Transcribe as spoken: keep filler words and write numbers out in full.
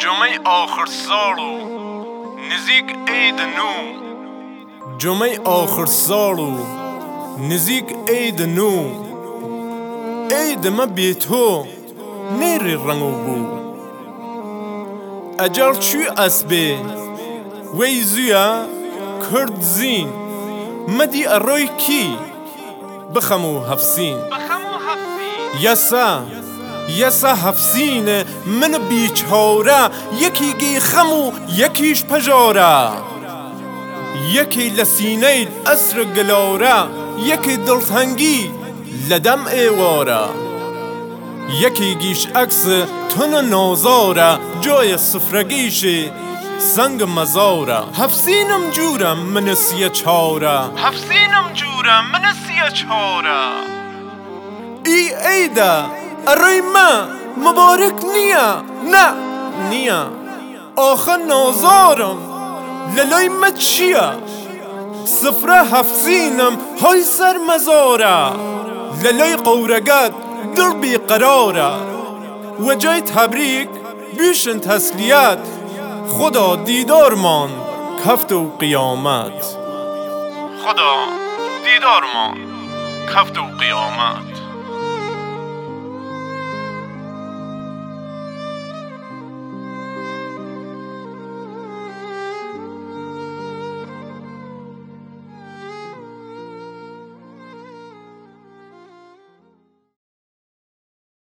جمعه آخر سال و نزیک عید نو جمعه آخر سال و نزیک عید نو عید ما بی تو نیری رنگو بو اجل چوی اسبه وی زویا کرد زین مدی اروی کی بخمو هفسین یسا یسا هفسین من بیچاره یکی گی خمو یکیش پجاره یکی لسینه اسر گلاره یکی دلتنگی لدم ایواره یکی گیش عکس تن نازاره جای سفرگیش سنگ مزاره هفسینم جورم من سیه چاره هفسینم جورم من سیه چاره ای ایده اروی ما مبارک نیا نه نیا آخه نازارم للای ما چیه سفره هفسینم های سر مزاره للای قورگت دل بی قراره و جای تبریک بیشن تسلیت خدا دیدارمان کفت و قیامت خدا دیدارمان کفت و قیامت